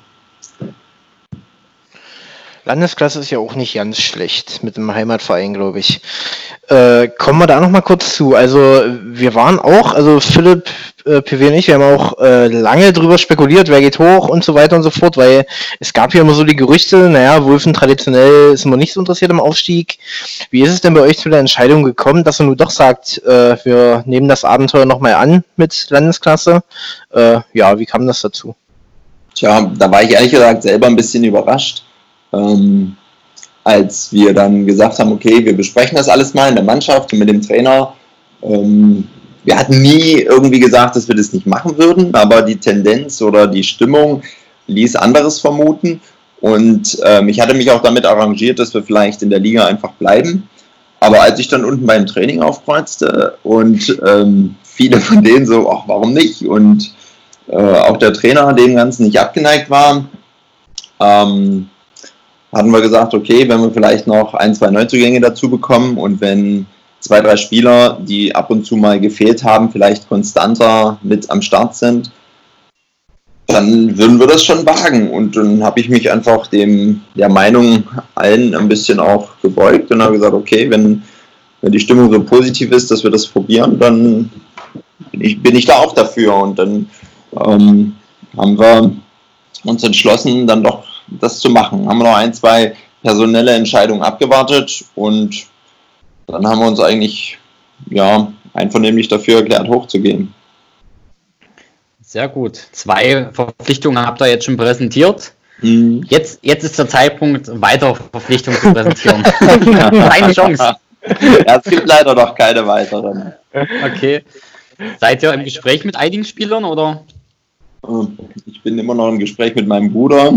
Landesklasse ist ja auch nicht ganz schlecht mit dem Heimatverein, glaube ich. Äh, kommen wir da noch mal kurz zu. Also wir waren auch, also Philipp, äh, P W und ich, wir haben auch äh, lange drüber spekuliert, wer geht hoch und so weiter und so fort, weil es gab ja immer so die Gerüchte, naja, Wulfen traditionell ist immer nicht so interessiert am Aufstieg. Wie ist es denn bei euch zu der Entscheidung gekommen, dass ihr nun doch sagt, äh, wir nehmen das Abenteuer nochmal an mit Landesklasse? Äh, ja, wie kam das dazu? Tja, da war ich ehrlich gesagt selber ein bisschen überrascht. Ähm, als wir dann gesagt haben, okay, wir besprechen das alles mal in der Mannschaft und mit dem Trainer. Ähm, wir hatten nie irgendwie gesagt, dass wir das nicht machen würden, aber die Tendenz oder die Stimmung ließ anderes vermuten. Und ähm, ich hatte mich auch damit arrangiert, dass wir vielleicht in der Liga einfach bleiben. Aber als ich dann unten beim Training aufkreuzte und ähm, viele von denen so, ach, warum nicht? Und äh, auch der Trainer dem Ganzen nicht abgeneigt war, ähm, hatten wir gesagt, okay, wenn wir vielleicht noch ein, zwei Neuzugänge dazu bekommen und wenn zwei, drei Spieler, die ab und zu mal gefehlt haben, vielleicht konstanter mit am Start sind, dann würden wir das schon wagen. Und dann habe ich mich einfach dem der Meinung allen ein bisschen auch gebeugt und habe gesagt, okay, wenn, wenn die Stimmung so positiv ist, dass wir das probieren, dann bin ich, bin ich da auch dafür. Und dann ähm, haben wir uns entschlossen, dann doch das zu machen. Haben wir noch ein, zwei personelle Entscheidungen abgewartet und dann haben wir uns eigentlich ja, einvernehmlich dafür erklärt, hochzugehen. Sehr gut. Zwei Verpflichtungen habt ihr jetzt schon präsentiert. Hm. Jetzt, jetzt ist der Zeitpunkt, weitere Verpflichtungen zu präsentieren. Keine Chance. Ja, es gibt leider noch keine weiteren. Okay. Seid ihr im Gespräch mit einigen Spielern oder? Ich bin immer noch im Gespräch mit meinem Bruder,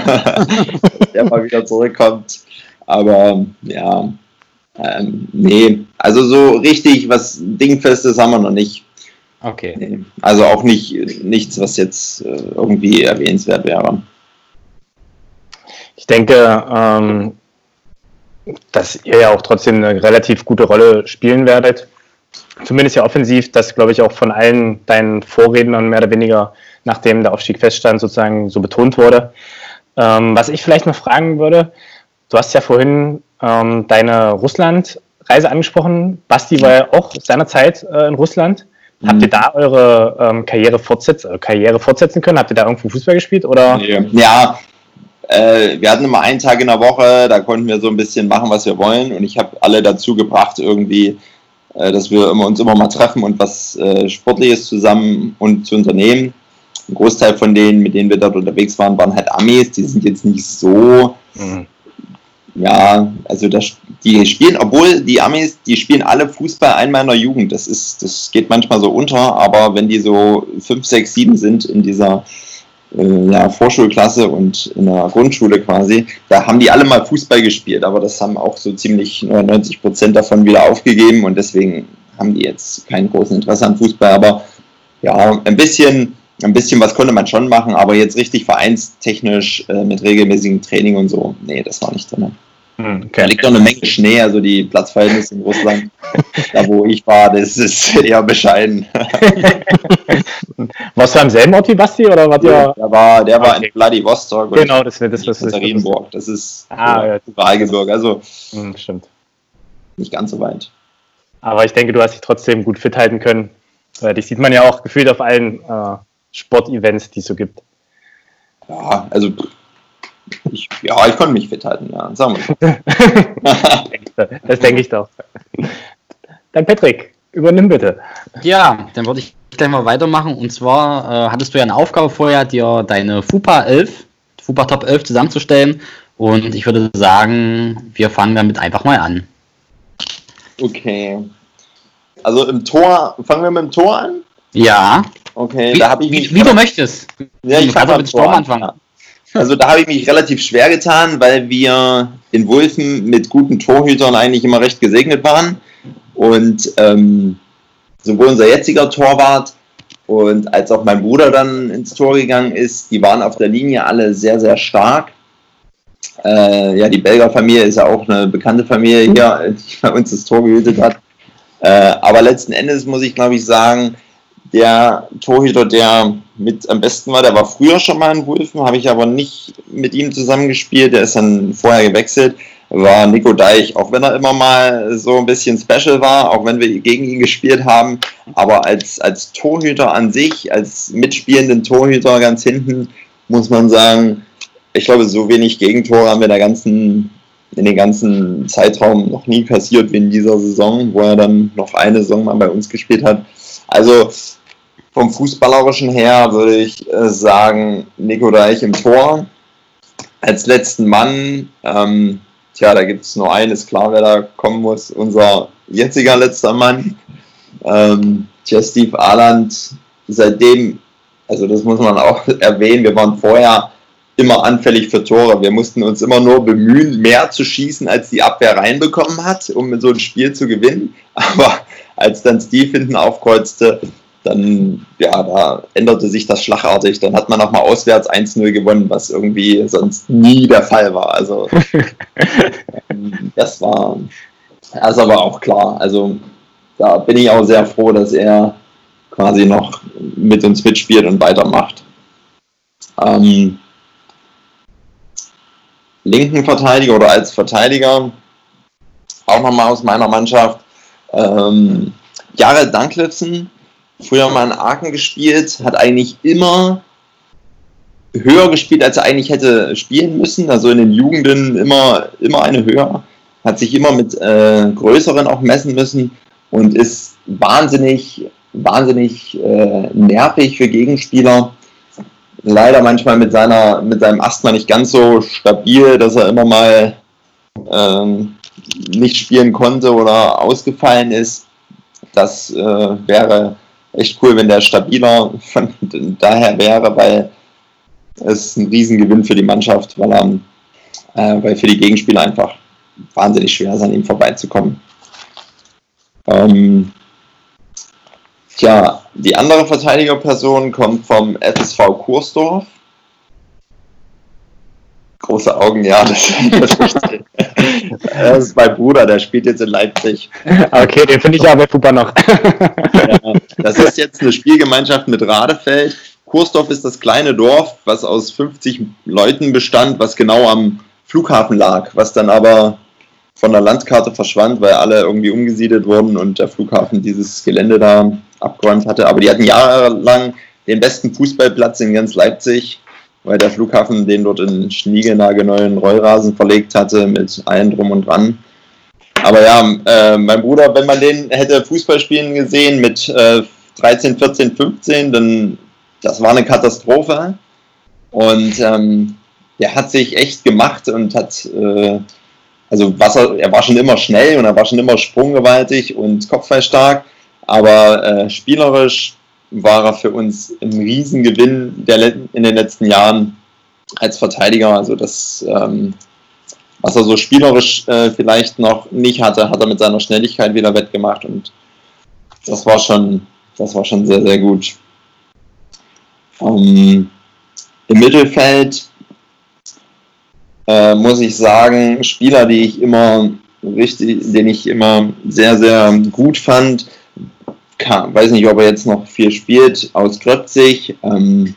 der mal wieder zurückkommt. Aber ja, ähm, nee, also so richtig was Dingfestes haben wir noch nicht. Okay. Nee. Also auch nicht nichts, was jetzt äh, irgendwie erwähnenswert wäre. Ich denke, ähm, dass ihr ja auch trotzdem eine relativ gute Rolle spielen werdet. Zumindest ja offensiv, das glaube ich auch von allen deinen Vorrednern mehr oder weniger, nachdem der Aufstieg feststand, sozusagen so betont wurde. Ähm, was ich vielleicht noch fragen würde, du hast ja vorhin ähm, deine Russland-Reise angesprochen. Basti war ja auch seinerzeit äh, in Russland. Mhm. Habt ihr da eure ähm, Karriere, fortsetz äh, Karriere fortsetzen können? Habt ihr da irgendwo Fußball gespielt? Oder? Ja, äh, wir hatten immer einen Tag in der Woche, da konnten wir so ein bisschen machen, was wir wollen. Und ich habe alle dazu gebracht, irgendwie, äh, dass wir immer, uns immer mal treffen und was äh, Sportliches zusammen und zu unternehmen. Ein Großteil von denen, mit denen wir dort unterwegs waren, waren halt Amis. Die sind jetzt nicht so, mhm. ja, also das, die spielen, obwohl die Amis, die spielen alle Fußball einmal in der Jugend. Das ist, das geht manchmal so unter, aber wenn die so fünf, sechs, sieben sind in dieser äh, ja, Vorschulklasse und in der Grundschule quasi, da haben die alle mal Fußball gespielt, aber das haben auch so ziemlich neunundneunzig Prozent davon wieder aufgegeben und deswegen haben die jetzt kein großes Interesse an Fußball, aber ja, ein bisschen Ein bisschen was konnte man schon machen, aber jetzt richtig vereinstechnisch äh, mit regelmäßigem Training und so, nee, das war nicht drin. Okay. Da liegt doch eine Menge Schnee, also die Platzverhältnisse in Russland, da wo ich war, das ist eher bescheiden. Warst du am selben Ort wie Basti oder wart ihr? Der war, der war okay. in Vladivostok. Genau, das wird das, was das Marienburg. Das ist ah, ja, Uralgebirge, also hm, stimmt. Nicht ganz so weit. Aber ich denke, du hast dich trotzdem gut fit halten können. Dich sieht man ja auch gefühlt auf allen äh, Sportevents, die es so gibt. Ja, also ich, ja, ich konnte mich fit halten, ja, sagen wir. Das denke ich doch. Dann Patrick, übernimm bitte. Ja, dann würde ich gleich mal weitermachen. Und zwar äh, hattest du ja eine Aufgabe vorher, dir deine FUPA elf, FUPA Top elf zusammenzustellen. Und ich würde sagen, wir fangen damit einfach mal an. Okay. Also im Tor, fangen wir mit dem Tor an? Ja. Okay, Wie, da habe ich mich... Wie, wie du möchtest. Ja, ich fange mit Sturm anfangen. Also da habe ich mich relativ schwer getan, weil wir in Wulfen mit guten Torhütern eigentlich immer recht gesegnet waren. Und ähm, sowohl unser jetziger Torwart und als auch mein Bruder dann ins Tor gegangen ist, die waren auf der Linie alle sehr, sehr stark. Äh, ja, die Belger Familie ist ja auch eine bekannte Familie hier, die bei uns das Tor gehütet hat. Äh, aber letzten Endes muss ich, glaube ich, sagen, der Torhüter, der mit am besten war, der war früher schon mal in Wulfen, habe ich aber nicht mit ihm zusammengespielt, der ist dann vorher gewechselt, war Nico Deich, auch wenn er immer mal so ein bisschen special war, auch wenn wir gegen ihn gespielt haben, aber als, als Torhüter an sich, als mitspielenden Torhüter ganz hinten, muss man sagen, ich glaube, so wenig Gegentore haben wir in, der ganzen, in den ganzen Zeitraum noch nie kassiert wie in dieser Saison, wo er dann noch eine Saison mal bei uns gespielt hat. Also vom Fußballerischen her würde ich äh, sagen, Nico Deich im Tor. Als letzten Mann, ähm, tja, da gibt es nur einen, ist klar, wer da kommen muss, unser jetziger letzter Mann, ähm, tja, Steve Ahland, seitdem, also das muss man auch erwähnen, wir waren vorher immer anfällig für Tore. Wir mussten uns immer nur bemühen, mehr zu schießen, als die Abwehr reinbekommen hat, um so ein Spiel zu gewinnen. Aber als dann Steve hinten aufkreuzte, dann, ja, da änderte sich das schlagartig. Dann hat man auch mal auswärts eins null gewonnen, was irgendwie sonst nie der Fall war. Also das war, das ist aber auch klar. Also da bin ich auch sehr froh, dass er quasi noch mit uns mitspielt und weitermacht. Ähm, linken Verteidiger oder als Verteidiger, auch nochmal aus meiner Mannschaft, ähm, Jared Dunklefson, früher mal in Aachen gespielt, hat eigentlich immer höher gespielt, als er eigentlich hätte spielen müssen, also in den Jugenden immer, immer eine höher, hat sich immer mit äh, größeren auch messen müssen und ist wahnsinnig, wahnsinnig äh, nervig für Gegenspieler. Leider manchmal mit seiner mit seinem Asthma nicht ganz so stabil, dass er immer mal ähm, nicht spielen konnte oder ausgefallen ist. Das äh, wäre echt cool, wenn der stabiler von daher wäre, weil es ein Riesengewinn für die Mannschaft, weil, er, äh, weil für die Gegenspieler einfach wahnsinnig schwer ist, an ihm vorbeizukommen. Ähm, Tja, die andere Verteidigerperson kommt vom F S V Kursdorf. Große Augen, ja, das, das, das ist mein Bruder, der spielt jetzt in Leipzig. Okay, den finde ich ja bei Fußball noch. Ja, das ist jetzt eine Spielgemeinschaft mit Radefeld. Kursdorf ist das kleine Dorf, was aus fünfzig Leuten bestand, was genau am Flughafen lag, was dann aber von der Landkarte verschwand, weil alle irgendwie umgesiedelt wurden und der Flughafen dieses Gelände da abgeräumt hatte. Aber die hatten jahrelang den besten Fußballplatz in ganz Leipzig, weil der Flughafen den dort in schniegelnagelneuen Rollrasen verlegt hatte mit allem drum und dran. Aber ja, äh, mein Bruder, wenn man den hätte Fußball spielen gesehen mit äh, dreizehn, vierzehn, fünfzehn, dann das war eine Katastrophe. Und ähm, der hat sich echt gemacht und hat äh, Also was er, er war schon immer schnell und er war schon immer sprunggewaltig und kopfballstark, aber äh, spielerisch war er für uns ein Riesengewinn der, in den letzten Jahren als Verteidiger. Also das, ähm, was er so spielerisch äh, vielleicht noch nicht hatte, hat er mit seiner Schnelligkeit wieder wettgemacht und das war schon, das war schon sehr, sehr gut. Ähm, im Mittelfeld Äh, muss ich sagen, Spieler, die ich immer richtig, den ich immer sehr, sehr gut fand, kann, weiß nicht, ob er jetzt noch viel spielt, aus Grötzig, ähm,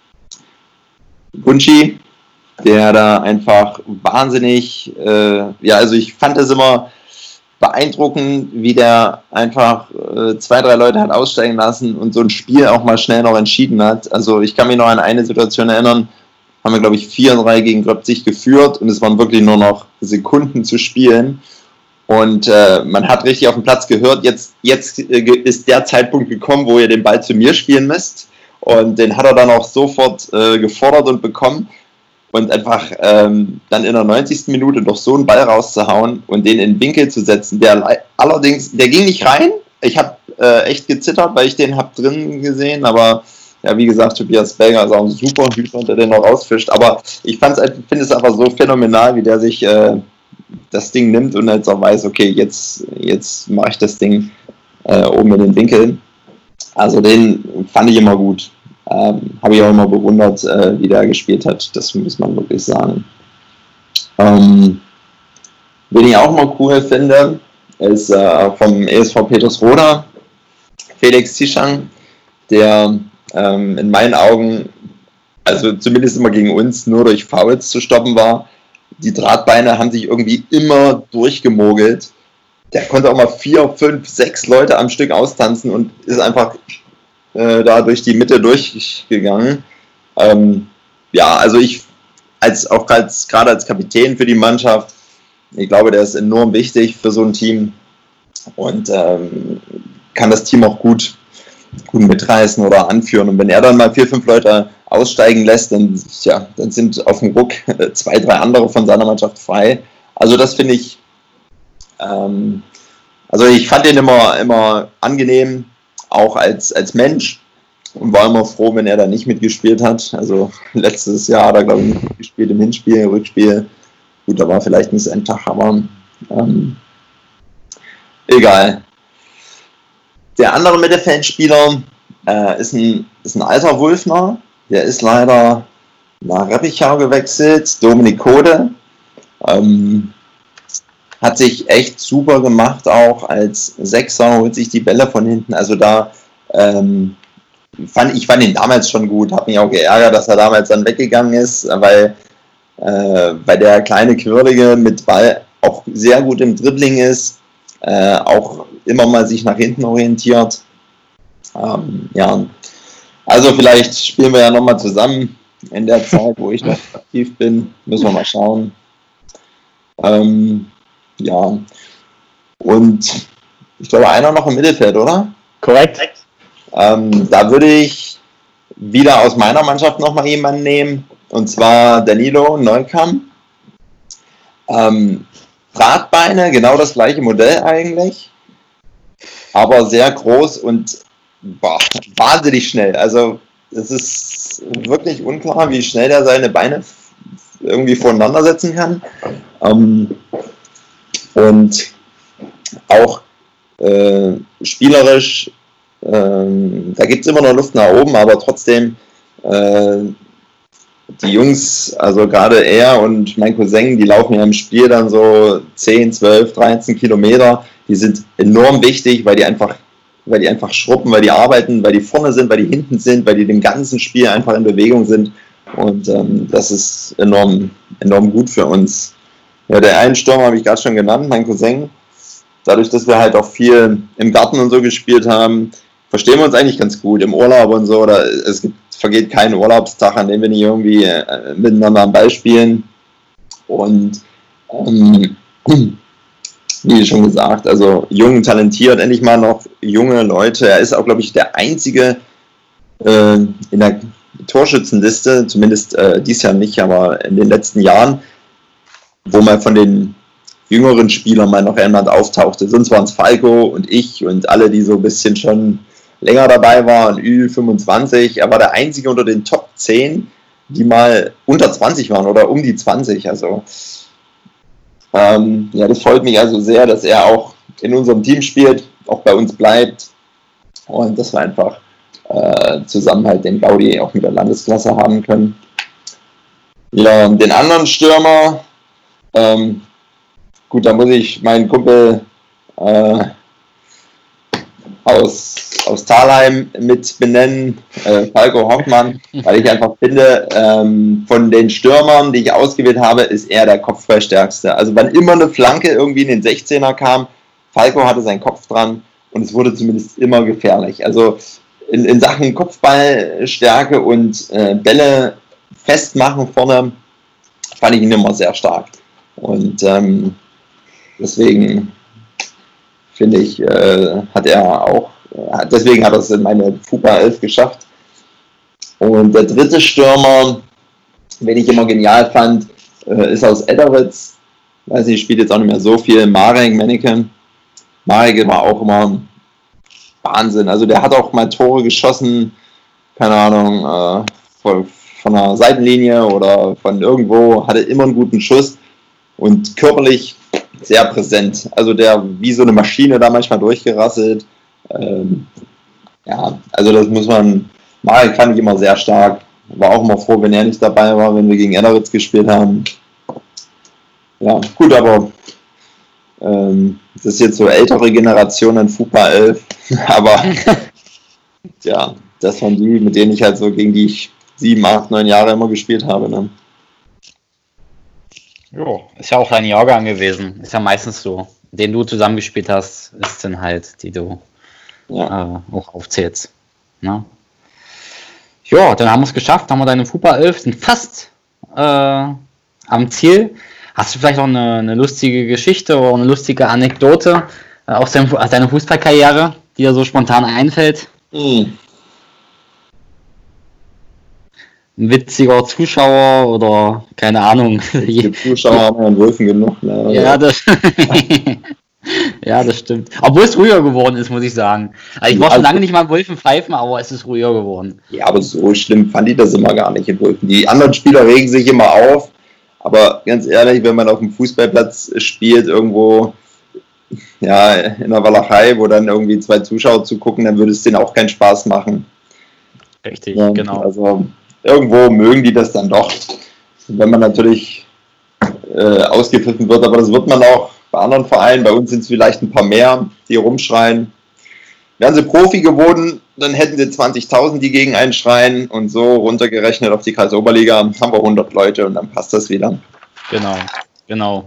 Bunchi, der da einfach wahnsinnig, äh, ja, also ich fand es immer beeindruckend, wie der einfach äh, zwei, drei Leute hat aussteigen lassen und so ein Spiel auch mal schnell noch entschieden hat. Also ich kann mich noch an eine Situation erinnern, haben wir, glaube ich, vier drei gegen Grötzig geführt und es waren wirklich nur noch Sekunden zu spielen. Und äh, man hat richtig auf dem Platz gehört, jetzt, jetzt äh, ist der Zeitpunkt gekommen, wo ihr den Ball zu mir spielen müsst. Und den hat er dann auch sofort äh, gefordert und bekommen. Und einfach ähm, dann in der neunzigsten Minute noch so einen Ball rauszuhauen und den in den Winkel zu setzen, der allerdings, der ging nicht rein. Ich habe äh, echt gezittert, weil ich den habe drin gesehen, aber ja, wie gesagt, Tobias Belger ist auch ein super Hüter, der den noch rausfischt. Aber ich finde es einfach so phänomenal, wie der sich äh, das Ding nimmt und jetzt auch weiß, okay, jetzt, jetzt mache ich das Ding äh, oben in den Winkel. Also den fand ich immer gut. Ähm, habe ich auch immer bewundert, äh, wie der gespielt hat. Das muss man wirklich sagen. Ähm, wen ich auch mal cool finde, ist äh, vom E S V Petersroda, Felix Zischang, der ähm, in meinen Augen, also zumindest immer gegen uns, nur durch Fouls zu stoppen war. Die Drahtbeine haben sich irgendwie immer durchgemogelt. Der konnte auch mal vier, fünf, sechs Leute am Stück austanzen und ist einfach äh, da durch die Mitte durchgegangen. Ähm, ja, also ich, als auch als, gerade als Kapitän für die Mannschaft, ich glaube, der ist enorm wichtig für so ein Team und ähm, kann das Team auch gut, gut mitreißen oder anführen. Und wenn er dann mal vier, fünf Leute aussteigen lässt, dann, ja, dann sind auf dem Ruck zwei, drei andere von seiner Mannschaft frei. Also das finde ich, ähm, also ich fand ihn immer, immer angenehm, auch als, als Mensch, und war immer froh, wenn er da nicht mitgespielt hat. Also letztes Jahr hat er, glaube ich, nicht gespielt im Hinspiel, Rückspiel. Gut, da war vielleicht nicht sein Tag, aber ähm, egal. Der andere Mittelfeldspieler äh, ist, ein, ist ein alter Wulfner. Der ist leider nach Reppichau gewechselt, Dominik Kode. Ähm, hat sich echt super gemacht, auch als Sechser, holt sich die Bälle von hinten. Also da ähm, fand ich fand ihn damals schon gut, hat mich auch geärgert, dass er damals dann weggegangen ist, weil, äh, weil der kleine Quirlige mit Ball auch sehr gut im Dribbling ist, äh, auch immer mal sich nach hinten orientiert. Ähm, ja, also vielleicht spielen wir ja nochmal zusammen in der Zeit, wo ich noch aktiv bin. Müssen wir mal schauen. Ähm, ja, und ich glaube, einer noch im Mittelfeld, oder? Korrekt. Ähm, da würde ich wieder aus meiner Mannschaft nochmal jemanden nehmen, und zwar Danilo Neukamp. Ähm, Drahtbeine, genau das gleiche Modell eigentlich, aber sehr groß und boah, wahnsinnig schnell. Also es ist wirklich unklar, wie schnell er seine Beine irgendwie voneinander setzen kann. Ähm, und auch äh, spielerisch, äh, da gibt es immer noch Luft nach oben, aber trotzdem äh, die Jungs, also gerade er und mein Cousin, die laufen ja im Spiel dann so zehn, zwölf, dreizehn Kilometer. Die sind enorm wichtig, weil die einfach, weil die einfach schruppen, weil die arbeiten, weil die vorne sind, weil die hinten sind, weil die den ganzen Spiel einfach in Bewegung sind. Und ähm, das ist enorm, enorm gut für uns. Ja, der einen Sturm habe ich gerade schon genannt, mein Cousin. Dadurch, dass wir halt auch viel im Garten und so gespielt haben, verstehen wir uns eigentlich ganz gut im Urlaub und so. Oder es gibt, vergeht kein Urlaubstag, an dem wir nicht irgendwie äh, miteinander am Ball spielen. Und ähm, wie schon gesagt, also jung, talentiert, endlich mal noch junge Leute. Er ist auch, glaube ich, der einzige äh, in der Torschützenliste, zumindest äh, dies Jahr nicht, aber in den letzten Jahren, wo mal von den jüngeren Spielern mal noch jemand auftauchte. Sonst waren es Falco und ich und alle, die so ein bisschen schon länger dabei waren, Ü fünfundzwanzig. Er war der einzige unter den Top zehn, die mal unter zwanzig waren oder um die zwanzig. Also ähm, ja, das freut mich also sehr, dass er auch in unserem Team spielt, auch bei uns bleibt. Und dass wir einfach äh, zusammen halt den Gaudi auch mit der Landesklasse haben können. Ja, den anderen Stürmer, ähm, gut, da muss ich meinen Kumpel äh, aus, aus Thalheim mit benennen, äh, Falco Hoffmann, weil ich einfach finde, ähm, von den Stürmern, die ich ausgewählt habe, ist er der kopfballstärkste. Also wann immer eine Flanke irgendwie in den sechzehner kam, Falco hatte seinen Kopf dran und es wurde zumindest immer gefährlich. Also in, in Sachen Kopfballstärke und äh, Bälle festmachen vorne, fand ich ihn immer sehr stark. Und ähm, Deswegen finde ich, äh, hat er auch, äh, deswegen hat er es in meine FUPA elf geschafft. Und der dritte Stürmer, den ich immer genial fand, äh, ist aus Edderitz. Weiß nicht, spielt jetzt auch nicht mehr so viel. Marek Menneke. Marek war auch immer Wahnsinn. Also der hat auch mal Tore geschossen, keine Ahnung, äh, von, von der Seitenlinie oder von irgendwo, hatte immer einen guten Schuss und körperlich sehr präsent. Also der wie so eine Maschine da manchmal durchgerasselt. Ähm, ja, also das muss man, Marek fand ich immer sehr stark. War auch immer froh, wenn er nicht dabei war, wenn wir gegen Edderitz gespielt haben. Ja, gut, aber ähm, das ist jetzt so ältere Generation in FUPA elf, aber ja, das waren die, mit denen ich halt so, gegen die ich sieben, acht, neun Jahre immer gespielt habe. Ne? Jo, ist ja auch dein Jahrgang gewesen. Ist ja meistens so. Den du zusammengespielt hast, ist dann halt, die du ja. äh, auch aufzählst. Ne? Ja, dann haben wir es geschafft, haben wir deine FUPA elf, sind fast äh, am Ziel. Hast du vielleicht noch eine, eine lustige Geschichte oder eine lustige Anekdote äh, aus, deinem, aus deiner Fußballkarriere, die dir so spontan einfällt? Mhm. Ein witziger Zuschauer oder keine Ahnung. Die Zuschauer haben ja in Wölfen genug. Ne? Ja, das, ja, das stimmt. Obwohl es ruhiger geworden ist, muss ich sagen. Also ich war schon lange nicht mal in Wölfen pfeifen, aber es ist ruhiger geworden. Ja, aber so schlimm fand ich das immer gar nicht in Wölfen. Die anderen Spieler regen sich immer auf, aber ganz ehrlich, wenn man auf dem Fußballplatz spielt, irgendwo ja, in der Walachei, wo dann irgendwie zwei Zuschauer zugucken, dann würde es denen auch keinen Spaß machen. Richtig, ja, genau. Also irgendwo mögen die das dann doch, wenn man natürlich äh, ausgepfiffen wird, aber das wird man auch bei anderen Vereinen. Bei uns sind es vielleicht ein paar mehr, die rumschreien. Wären sie Profi geworden, dann hätten sie zwanzigtausend, die gegen einen schreien, und so runtergerechnet auf die Kreisoberliga haben wir hundert Leute und dann passt das wieder. Genau, genau.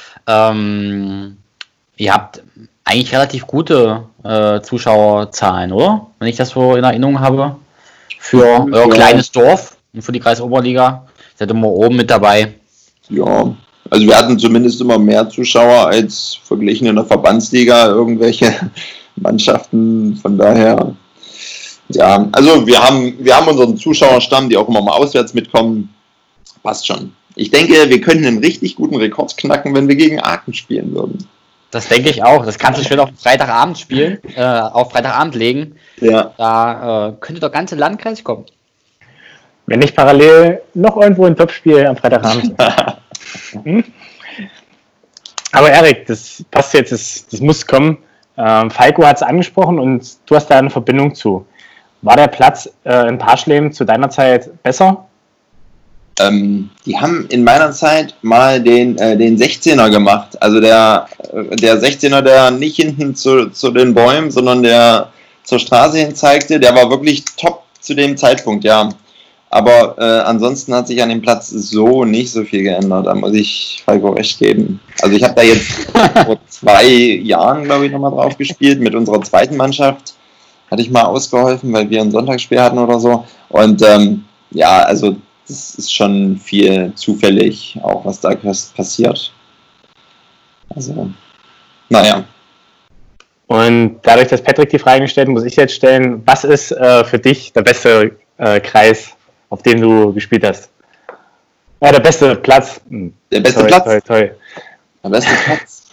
Ähm, ihr habt eigentlich relativ gute äh, Zuschauerzahlen, oder? Wenn ich das so in Erinnerung habe. Für euer ja. kleines Dorf und für die Kreisoberliga. Seid immer oben mit dabei. Ja, also wir hatten zumindest immer mehr Zuschauer als verglichen in der Verbandsliga irgendwelche Mannschaften. Von daher, ja, also wir haben, wir haben unseren Zuschauerstamm, die auch immer mal auswärts mitkommen. Passt schon. Ich denke, wir könnten einen richtig guten Rekord knacken, wenn wir gegen Aachen spielen würden. Das denke ich auch. Das kannst du schön auf Freitagabend spielen, äh, auf Freitagabend legen. Ja. Da äh, könnte der ganze Landkreis kommen. Wenn nicht parallel noch irgendwo ein Topspiel am Freitagabend. hm? Aber Erik, das passt jetzt, das, das muss kommen. Ähm, Falco hat es angesprochen und du hast da eine Verbindung zu. War der Platz äh, in Parschlem zu deiner Zeit besser? Ähm, die haben in meiner Zeit mal den, äh, den sechzehner gemacht. Also der, der sechzehner, der nicht hinten zu, zu den Bäumen, sondern der zur Straße hin zeigte, der war wirklich top zu dem Zeitpunkt, ja. Aber äh, ansonsten hat sich an dem Platz so nicht so viel geändert. Da muss ich Falco recht geben. Also ich habe da jetzt vor zwei Jahren, glaube ich, nochmal drauf gespielt mit unserer zweiten Mannschaft. Hatte ich mal ausgeholfen, weil wir ein Sonntagsspiel hatten oder so. Und ähm, ja, also das ist schon viel zufällig, auch was da passiert. Also, naja. Und dadurch, dass Patrick die Frage gestellt hat, muss ich jetzt stellen, was ist äh, für dich der beste äh, Kreis, auf dem du gespielt hast? Ja, der beste Platz. Hm. Der beste toll, Platz? Toll, toll. Der beste Platz?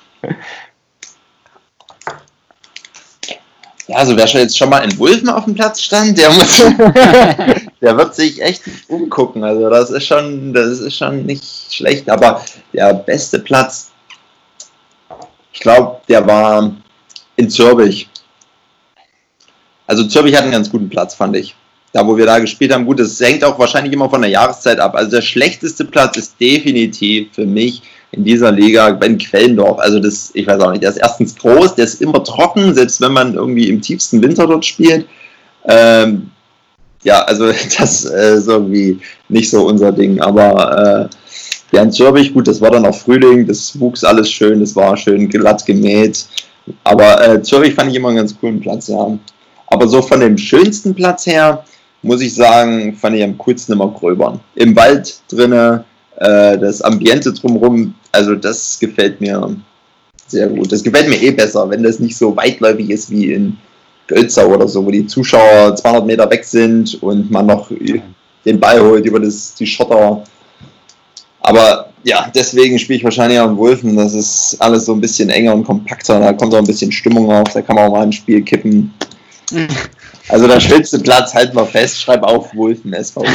Ja, also wer schon jetzt schon mal in Wulfen auf dem Platz stand, der muss, der wird sich echt umgucken. Also das ist schon, das ist schon nicht schlecht. Aber der beste Platz, ich glaube, der war in Zürbich. Also Zürbich hat einen ganz guten Platz, fand ich. Da, wo wir da gespielt haben, gut, das hängt auch wahrscheinlich immer von der Jahreszeit ab. Also der schlechteste Platz ist definitiv für mich in dieser Liga in Quellendorf. Also das, ich weiß auch nicht, der ist erstens groß, der ist immer trocken, selbst wenn man irgendwie im tiefsten Winter dort spielt. Ähm, ja, also das äh, ist irgendwie nicht so unser Ding. Aber äh, ja, in Zürbich, gut, das war dann auch Frühling, das wuchs alles schön, das war schön glatt gemäht. Aber äh, Zürbich fand ich immer einen ganz coolen Platz, ja. Aber so von dem schönsten Platz her, muss ich sagen, fand ich am coolsten immer Gröbern. Im Wald drinne, äh, das Ambiente drumherum, also das gefällt mir Sehr gut. Das gefällt mir eh besser, wenn das nicht so weitläufig ist wie in Gölzau oder so, wo die Zuschauer zweihundert Meter weg sind und man noch den Ball holt über das, die Schotter. Aber ja, deswegen spiele ich wahrscheinlich auch in Wulfen. Das ist alles so ein bisschen enger und kompakter. Da kommt auch ein bisschen Stimmung auf. Da kann man auch mal ein Spiel kippen. Also der schönste Platz, halten wir fest. Schreib auf Wulfen S V.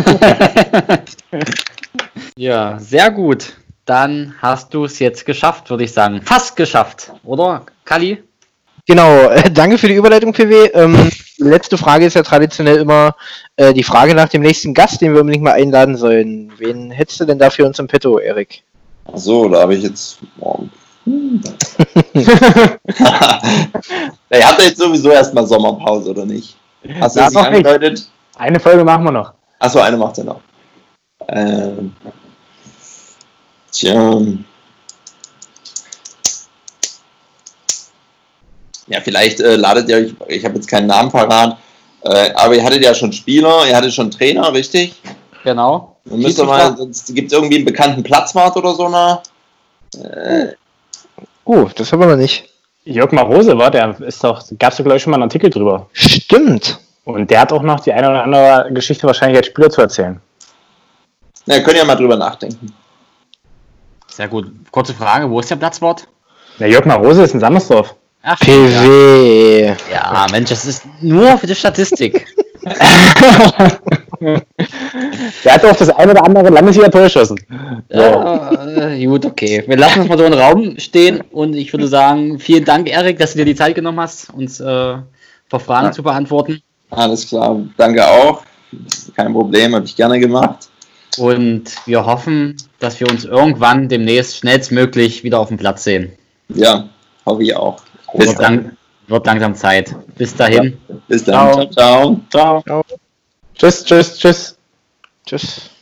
Ja, sehr gut. Dann hast du es jetzt geschafft, würde ich sagen. Fast geschafft, oder, Kalli? Genau, äh, danke für die Überleitung, P W. Ähm, die letzte Frage ist ja traditionell immer äh, die Frage nach dem nächsten Gast, den wir unbedingt mal einladen sollen. Wen hättest du denn da für uns im Petto, Erik? Achso, da habe ich jetzt... Oh. Hm. Ihr habt jetzt sowieso erstmal Sommerpause, oder nicht? Hast du das nicht angedeutet? Eine Folge machen wir noch. Achso, eine macht er noch. Ähm... Tja. Ja, vielleicht äh, ladet ihr euch, ich habe jetzt keinen Namen parat, äh, aber ihr hattet ja schon Spieler, ihr hattet schon Trainer, richtig? Genau. Dann müsst ihr mal, gibt es irgendwie einen bekannten Platzwart oder so eine? Äh, Oh, das haben wir noch nicht. Jörg Marose war, der ist doch, gab es ja glaube ich schon mal einen Artikel drüber. Stimmt. Und der hat auch noch die eine oder andere Geschichte wahrscheinlich als Spieler zu erzählen. Na, könnt ihr mal drüber nachdenken. Sehr gut. Kurze Frage, wo ist der Platzwart? Der Jörg Marose ist in Sammersdorf. Ach, P W. Ja. ja, Mensch, das ist nur für die Statistik. Der hat auch das eine oder andere Landesliga-Tor geschossen. Ja, äh, gut, okay. Wir lassen uns mal so in den Raum stehen und ich würde sagen, vielen Dank, Erik, dass du dir die Zeit genommen hast, uns äh, ein paar Fragen ja. zu beantworten. Alles klar, danke auch. Kein Problem, habe ich gerne gemacht. Und wir hoffen, dass wir uns irgendwann demnächst schnellstmöglich wieder auf dem Platz sehen. Ja, hoffe ich auch. Bis wird, lang, wird langsam Zeit. Bis dahin. Ja, bis dann. Ciao. Ciao. Ciao. Ciao. Tschüss, tschüss, tschüss. Tschüss.